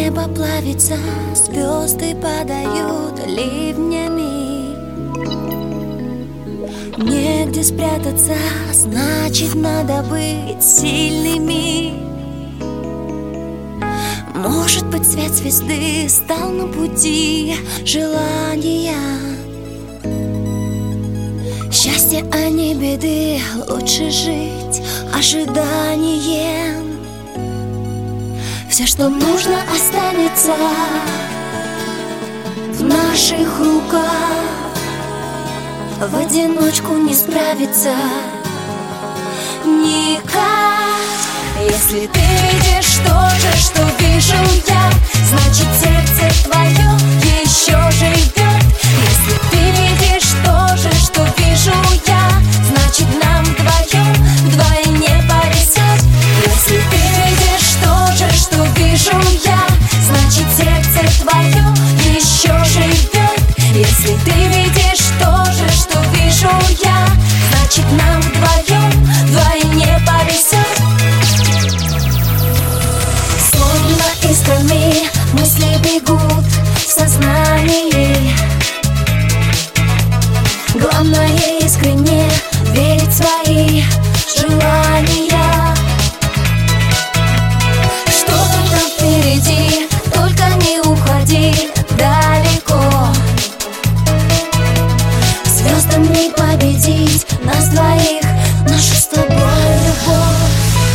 Небо плавится, звезды падают ливнями. Негде спрятаться, значит надо быть сильными. Может быть, свет звезды стал на пути желания. Счастье, а не беды, лучше жить ожиданием. Все, что нужно, останется в наших руках. В одиночку не справиться никак. Если ты видишь то же, что вижу я, значит сердце твое еще живет. Если ты видишь то же, что вижу я, значит нам вдвоем вдвойне повезет. Если ты видишь то же, что вижу я, значит сердце твое еще живет. Если ты видишь то же, что вижу я, значит нам вдвоем вдвойне повезет. Словно искрами мысли бегут в сознании. Главное искренне верить в свои желания. Что-то там впереди, только не уходи далеко. Звездам не победить нас двоих, нашу с тобой любовь.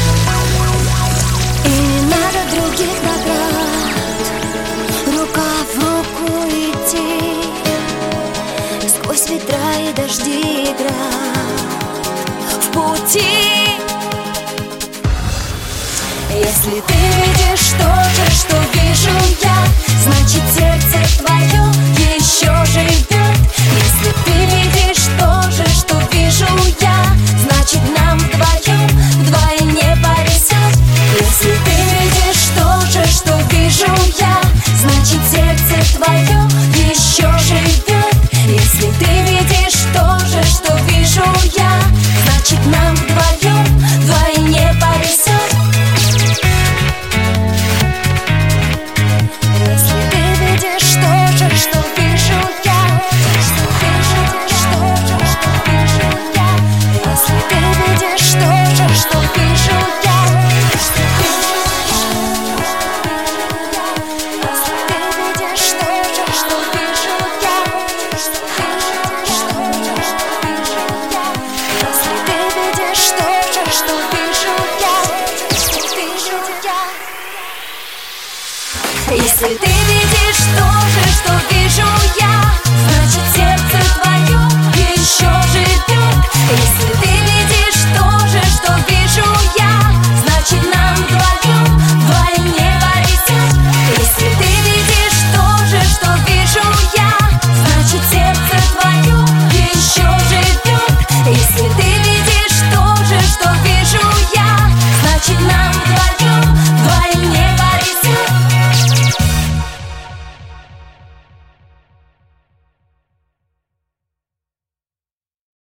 И не надо других наград, рука в руку идти, сквозь ветра и дожди играть в пути. Если ты видишь то же, что вижу я, значит сердце твое еще живет. Если ты видишь то же, что вижу я, значит нам вдвоем вдвойне повезет. Если ты видишь то же, что вижу я, значит сердце твое еще живет. Если ты видишь то же, что вижу я, значит нам вдвоем вдвойне повезет. Если ты видишь то же, что вижу я, если ты видишь то же, что вижу я, если ты видишь то же, что вижу я, если ты видишь то же, что вижу я, если ты видишь то же, что вижу я, если ты видишь то же, что вижу я, значит сердце твое еще живет. Если